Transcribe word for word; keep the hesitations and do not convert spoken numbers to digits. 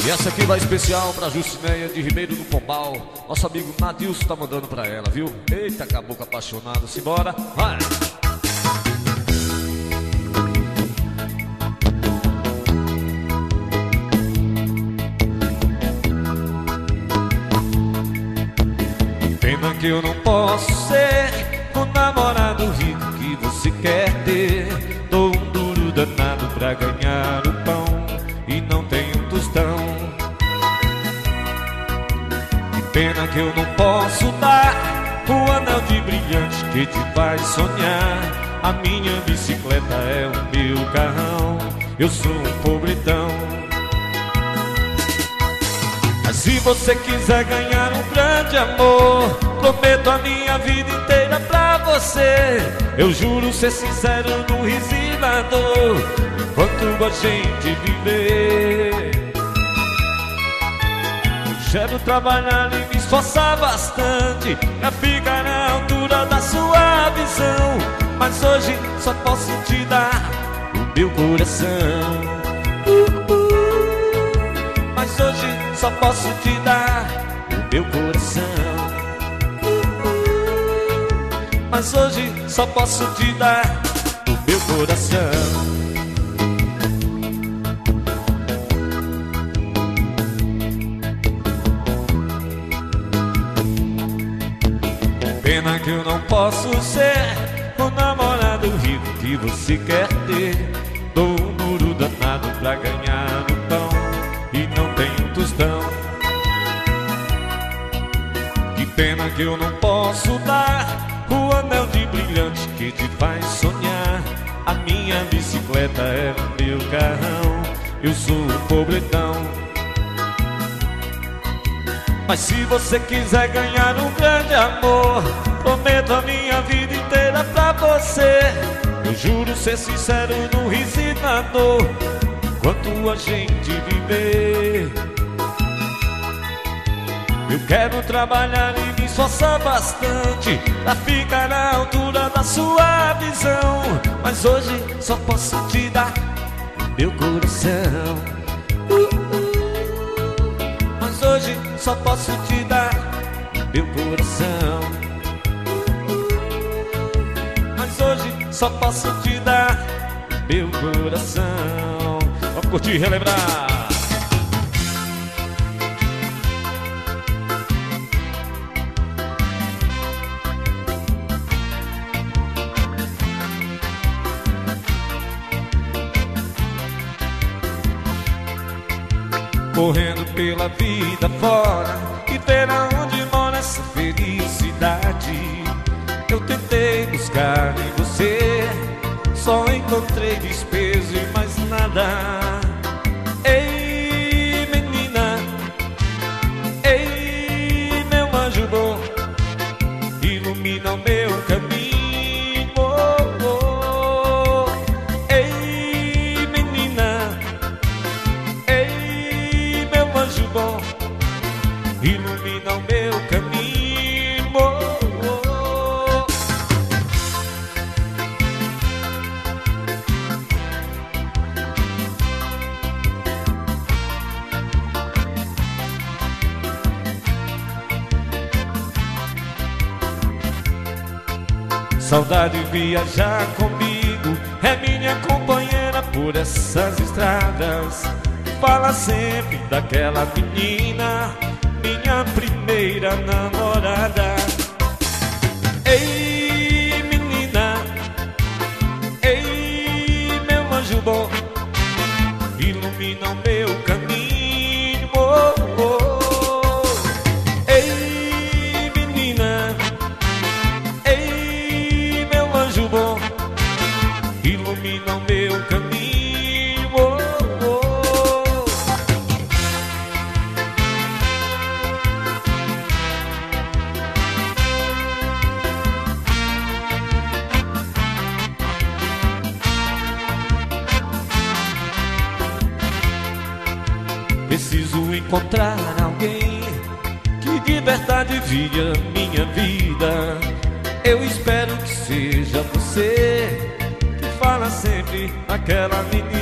E essa aqui vai especial pra Jucineia de Ribeiro do Pombal. Nosso amigo Nadilson tá mandando pra ela, viu? Eita, caboclo apaixonado, simbora, vai! Pena que eu não posso ser o namorado rico que você quer ter. Dou um duro danado pra ganhar o pão e não tenho um tostão. Que pena que eu não posso dar o anel de brilhante que te faz sonhar. A minha bicicleta é o meu carrão, eu sou um pobretão. Mas se você quiser ganhar um grande amor, prometo a minha vida inteira pra você. Eu juro ser sincero no riso e na dor, enquanto a gente viver. Eu quero trabalhar e me esforçar bastante pra ficar na altura da sua visão. Mas hoje só posso te dar o meu coração. Mas hoje só posso te dar o meu coração. Mas hoje só posso te dar o meu coração. Pena que eu não posso ser o namorado rico que você quer ter. Dou um duro danado pra ganhar o pão e não tenho um tostão. Que pena que eu não posso dar o anel de brilhante que te faz sonhar. A minha bicicleta é o meu carrão, eu sou um pobretão. Mas se você quiser ganhar um grande amor, prometo a minha vida inteira pra você. Eu juro ser sincero no riso e na dor, enquanto a gente viver. Eu quero trabalhar e me esforçar bastante pra ficar na altura da sua visão. Mas hoje só posso te dar o meu coração. uh, uh. Mas hoje só posso te dar o meu coração. uh, uh. Mas hoje só posso te dar o meu coração. Vamos curtir e relembrar. Correndo pela vida fora e ver aonde mora essa felicidade. Eu tentei buscar em você, só encontrei desprezo e mais nada. Ei, menina, ei, meu anjo bom, ilumina o meu caminho. Oh, oh. Ei, menina, ei, meu anjo bom, ilumina o meu caminho. Oh, oh. Saudade viajar comigo, é minha companheira por essas estradas. Fala sempre daquela menina, minha primeira namorada. Ei, menina, ei, meu anjo bom, ilumina o meu caminho. Oh, oh. Ei, menina, ei, meu anjo bom, ilumina o meu caminho. Oh, oh. Preciso encontrar alguém que de verdade viva minha vida. Eu espero que seja você que fala sempre aquela menina.